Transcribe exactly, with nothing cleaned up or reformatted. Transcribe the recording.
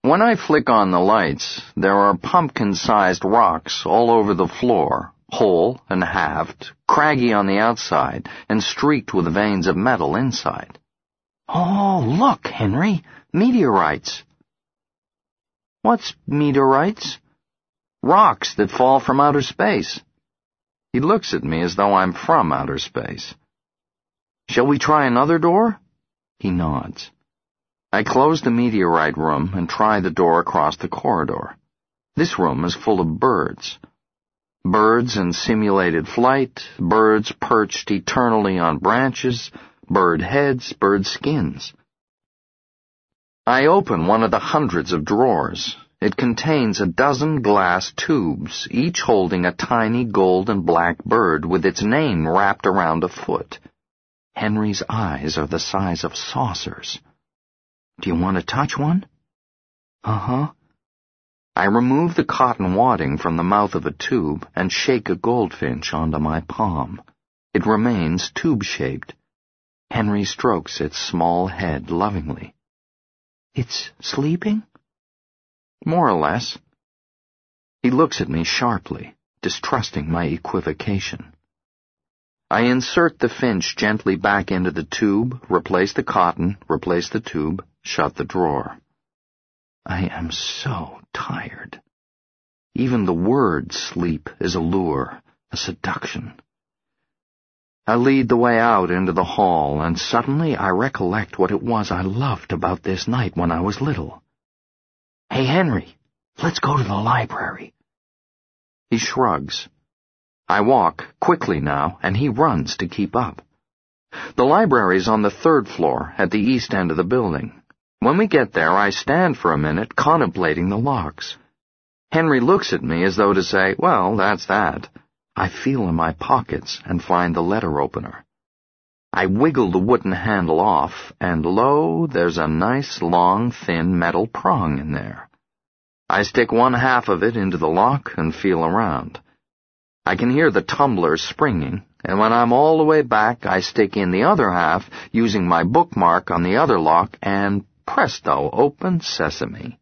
When I flick on the lights, there are pumpkin-sized rocks all over the floor, whole and halved, craggy on the outside, and streaked with veins of metal inside. Oh, look, Henry, meteorites. What's meteorites? Rocks that fall from outer space. He looks at me as though I'm from outer space. Shall we try another door? He nods. I close the meteorite room and try the door across the corridor. This room is full of birds. Birds in simulated flight, birds perched eternally on branches, bird heads, bird skins. I open one of the hundreds of drawers. It contains a dozen glass tubes, each holding a tiny gold and black bird with its name wrapped around a foot. Henry's eyes are the size of saucers. Do you want to touch one? Uh-huh. I remove the cotton wadding from the mouth of a tube and shake a goldfinch onto my palm. It remains tube-shaped. Henry strokes its small head lovingly. It's sleeping? More or less. He looks at me sharply, distrusting my equivocation. I insert the finch gently back into the tube, replace the cotton, replace the tube, shut the drawer. I am so tired. Even the word sleep is a lure, a seduction. I lead the way out into the hall, and suddenly I recollect what it was I loved about this night when I was little. Hey, Henry, let's go to the library. He shrugs. I walk, quickly now, and he runs to keep up. The library's on the third floor, at the east end of the building. When we get there, I stand for a minute, contemplating the locks. Henry looks at me as though to say, well, that's that. I feel in my pockets and find the letter opener. I wiggle the wooden handle off, and lo, there's a nice, long, thin metal prong in there. I stick one half of it into the lock and feel around. I can hear the tumbler springing, and when I'm all the way back, I stick in the other half, using my bookmark on the other lock, and presto, open sesame.